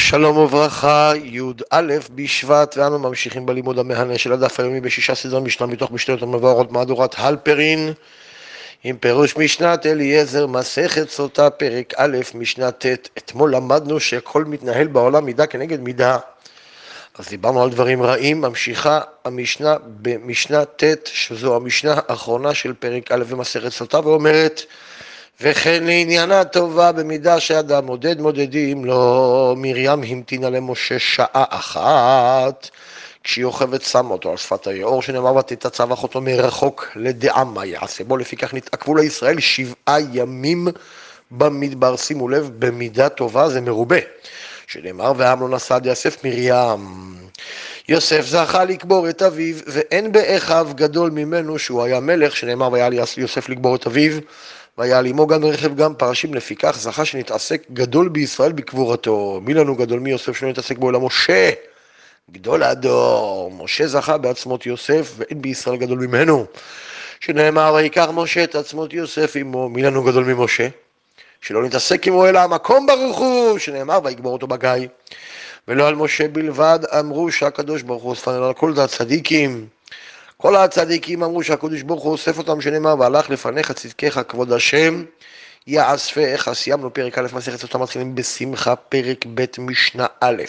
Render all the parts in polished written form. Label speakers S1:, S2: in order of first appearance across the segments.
S1: שלום וברכה, י"א בשבט, ואנו ממשיכים בלימוד המהנה של הדף היומי בשישה סדרי משנה מתוך משנות המבוארות מהדורת הלפרין, עם פירוש משנת אליעזר, מסכת סוטה, פרק א', משנה ט'. אתמול למדנו שכל מתנהל בעולם מידה כנגד מידה, אז דיברנו על דברים רעים. ממשיכה המשנה במשנה ט', שזו המשנה האחרונה של פרק א' במסכת סוטה, ואומרת: וכן לעניינה טובה במידה שאדם מודד מודדים לו. מרים המתינה למשה שעה אחת, כשהיא אוכבת שמה אותו על שפת היאור, שנאמר ותצווח אותו מרחוק לדעה מה יעשה בו. לפיכך נתעכבו לישראל 7 ימים במדבר. שימו לב, במידה טובה זה מרובה, שנאמר ואמנון עשה עד יוסף מרים. יוסף זכה לקבור את אביו, ואין באחיו גדול ממנו שהוא היה מלך, שנאמר והיה יוסף לקבור את אביו, והיה לימו גם רכב גם פרשים. לפיכך זכה שנתעסק גדול בישראל בקבורתו. מי לנו גדול מיוסף שלא נתעסק בו? אלא משה, גדול הדור. משה זכה בעצמות יוסף, ואין בישראל גדול ממנו, שנאמר ויקח משה את עצמות יוסף עמו. מי לנו גדול ממשה? שלא נתעסק עמו אלא המקום ברוך הוא, שנאמר ויקבור אותו בגיא. ולא על משה בלבד אמרו שהקדוש ברוך הוא אוספן, אלא על כל הצדיקים. כל הצדיקים אמרו שהקדוש ברוך הוא אוסף אותם, שנאמר והלך לפניך צדקך כבוד השם יאספך. סיימנו פרק א' מסכת סוטה, מתחילים בשמחה פרק ב' משנה א'.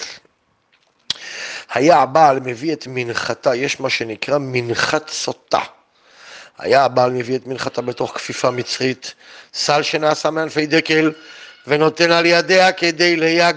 S1: היה הבעל מביא את מנחתה, יש מה שנקרא מנחת סוטה. היה הבעל מביא את מנחתה בתוך כפיפה מצרית, סל שנעשה מענפי דקל, ונותן על ידיה כדי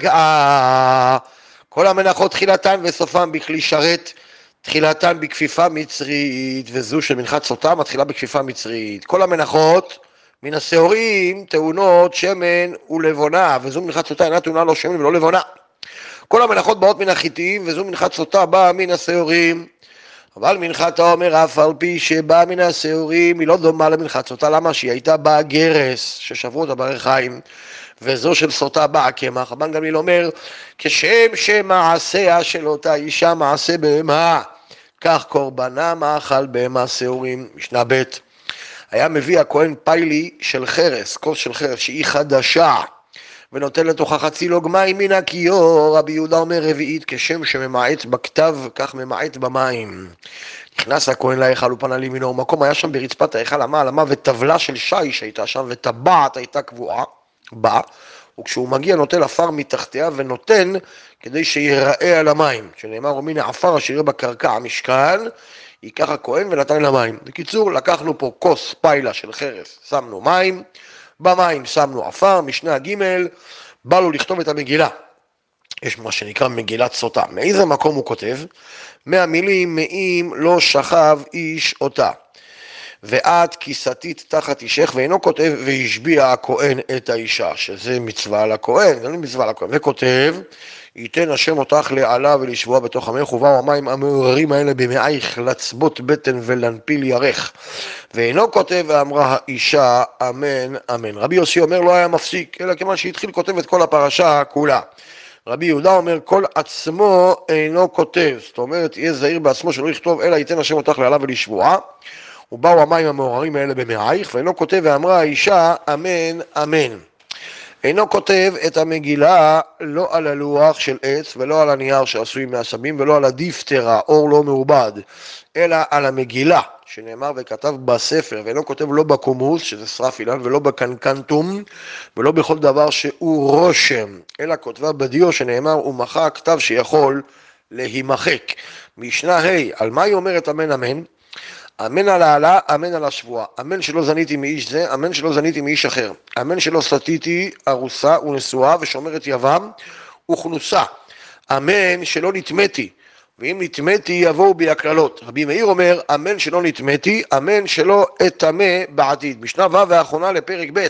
S1: ליגעה. כל המנחות תחילתן וסופן בכלי שרת, תחילתן בכפיפה מצרית, וזו של מנחת סוטה מתחילה בכפיפה מצרית. כל המנחות מן השעורים טעונות שמן ולבונה, וזו מנחת סוטה אינה טעונה לא שמן ולא לבונה. כל המנחות באות מן החיטים, וזו מנחת סוטה באה מן השעורים. אבל מנחת העומר אף על פי שבאה מן השעורים היא לא דומה למנחת סוטה. למה? שהיא הייתה באה גרס ששברו אותה ברכיים, וזו של סוטה באה קמח. רבן גמליאל אומר, כשם שמעשיה של אותה אישה מעשה בהמה, כך קורבנה מאכל בהמה שעורים. משנה ב'. היה מביא הכהן פיילי של חרס, כוס של חרס שהיא חדשה, ונותן לתוכה חצי לוג מים מן הכיור. רבי יהודה אומר רביעית, כשם שממעט בכתב כך ממעט במים. נכנס הכהן להיכל ופנה לימינו ומקום, היה שם ברצפת ההיכל עמה וטבלה של שיש הייתה שם, וטבעת הייתה קבועה בה, וכשהוא מגיע נוטל עפר מתחתיה ונותן כדי שיראה על המים, שנאמר ומן העפר אשר יראה בקרקע המשכן ייקח הכהן ונתן למים. בקיצור, לקחנו פה כוס פיילה של חרס, שמנו מים, במים שמנו עפר. משנה ג'. בא לו לכתוב את המגילה, יש מה שנקרא מגילת סוטה. מאיזה מקום הוא כותב? מהמילים מאם לא שכב איש אותה ואת כיסתית תחת אישך, ואינו כותב והשביע הכהן את האישה, שזה מצווה על הכהן, זה לא מצווה על הכהן. וכותב ייתן השם אותך לעלה ולשבוע בתוך עמך, ובאו המים המעוררים האלה במעייך לצבות בטן ולנפיל ירך. ואינו כותב ואמרה האישה אמן אמן. רבי יוסי אומר לא היה מפסיק, אלא כיוון שהתחיל כותב את כל הפרשה כולה. רבי יהודה אומר כל עצמו אינו כותב, זאת אומרת יהיה זהיר בעצמו שלא יכתוב אלא ייתן השם אותך לעלה ולשבוע, ובאו המים המעוררים האלה במעייך. ואינו כותב ואמרה האישה אמן אמן. אינו כותב את המגילה לא על הלוח של עץ ולא על הנייר שעשוי מעשבים ולא על הדיפטרה, אור לא מעובד, אלא על המגילה שנאמר וכתב בספר. ואינו כותב לא בקומוס שזה שרף אילן ולא בקנקנטום ולא בכל דבר שהוא רושם, אלא כותבה בדיו שנאמר ומחה כתב שיכול להימחק. משנה ה'. על מה היא אומרת אמן אמן? אמן על העלה, אמן על השבועה. אמן שלא זניתי מאיש זה, אמן שלא זניתי מאיש אחר. אמן שלא סטיתי ארוסה ונשואה ושומרת יבם וכנוסה. אמן שלא נטמאתי, ואם נטמאתי יבואו בי הקללות. רבי מאיר אומר אמן שלא נטמאתי, אמן שלא אטמא בעתיד. משנה ו' והאחרונה לפרק ב'.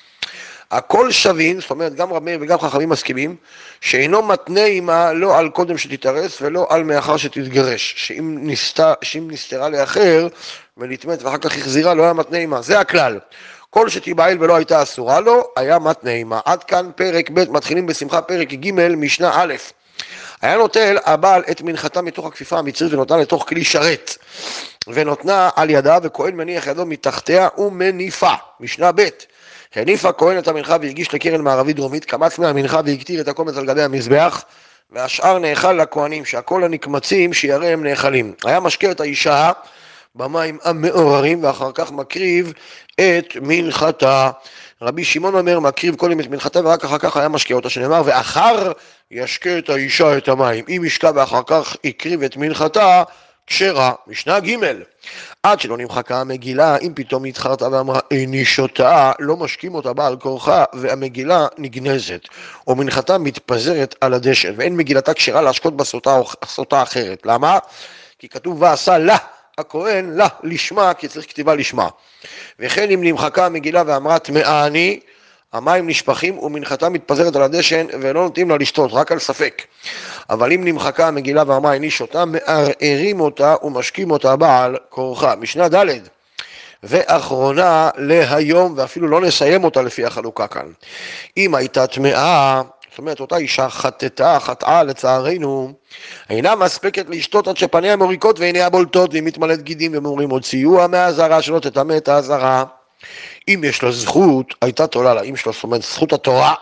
S1: הכל שווים, זאת אומרת גם רבי מאיר וגם חכמים מסכימים, שאינו מתנה עמה לא על קודם שתתארס ולא על מאחר שתתגרש, שאם נסתרה לאחר ונתמת ואחר כך החזירה לא היה מתנה עמה, זה הכלל. כל שתיבעל ולא הייתה אסורה לו היה מתנה עמה. עד כאן פרק ב'. מתחילים בשמחה פרק ג' משנה א'. היה נוטל הבעל את מנחתה מתוך הכפיפה המצרית ונותנה לתוך כלי שרת ונותנה על ידה, וכהן מניח ידו מתחתיה ומניפה. משנה ב'. הניף הכהן את המנחה והגיש לקרן מערבית דרומית, קמץ מהמנחה והקטיר את הקומץ על גבי המזבח, והשאר נאכל לכהנים, שהכל הנקמצים שירא הם נאכלים. היה משקה את האישה במים המעוררים, ואחר כך מקריב את מנחתה. רבי שמעון אומר, מקריב קודם את מנחתה ורק אחר כך היה משקה אותה, שנאמר, ואחר ישקה את האישה את המים. אם ישקה ואחר כך הקריב את מנחתה, כשרה. משנה ג' עד שלא נמחקה המגילה, אם פתאום התחרתה ואמרה איני שותה, לא משקים אותה בעל כורחה, והמגילה נגנזת, או מנחתה מתפזרת על הדשא, ואין מגילתה כשרה להשקות בסוטה או סוטה אחרת. למה? כי כתוב ועשה לה הכהן לה לשמה, כי צריך כתיבה לשמה. וכן אם נמחקה המגילה ואמרה טמאה אני, המים נשפכים ומנחתה מתפזרת על הדשן ולא נותנים לה לשתות, רק על ספק. אבל אם נמחקה המגילה ואמרה איני שותה, מערערים אותה ומשקים אותה בעל כורחה. משנה ד' ואחרונה להיום, ואפילו לא נסיים אותה לפי החלוקה כאן. אם הייתה טמאה, זאת אומרת אותה אישה חטאה לצערנו, אינה מספקת לשתות עד שפניה מוריקות ועיניה בולטות, והיא מתמלאת גידים ומורים עוד סיוע מהזרה שלא תטמא את הזרה. אם יש לה זכות, הייתה תולה לה, אם יש לה, זאת אומרת, זכות התורה,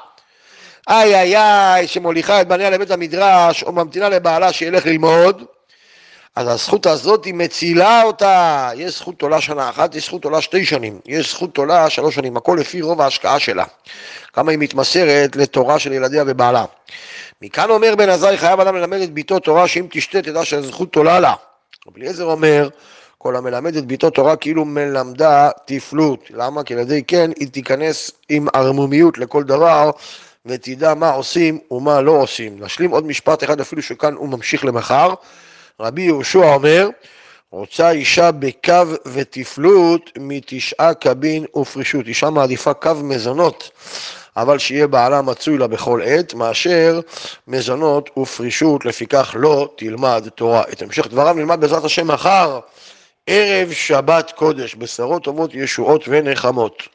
S1: שמוליכה את בניה לבית המדרש, או ממתינה לבעלה שילך ללמוד, אז הזכות הזאת היא מצילה אותה. יש זכות תולה שנה אחת, יש זכות תולה 2 שנים, יש זכות תולה 3 שנים, הכל לפי רוב ההשקעה שלה, כמה היא מתמסרת לתורה של ילדיה ובעלה. מכאן אומר בן עזאי, חייב אדם ללמד את ביתו תורה, שאם תשתה תדע שהזכות תולה לה. רבי אליעזר אומר, כל המלמד את ביתו תורה כאילו מלמדה תפלות. למה? כי לידי כן היא תיכנס עם ערמומיות לכל דבר, ותדע מה עושים ומה לא עושים. נשלים עוד משפט אחד אפילו שכאן הוא ממשיך למחר. רבי יהושע אומר, רוצה אישה בקו ותפלות 9 קבין ופרישות. אישה מעדיפה קו מזונות, אבל שיהיה בעלה מצוי לה בכל עת, מאשר מזונות ופרישות, לפיכך לא תלמד תורה. את המשך דבריו נלמד בעזרת השם מחר, ערב שבת קודש, בשורות טובות, ישועות ונחמות.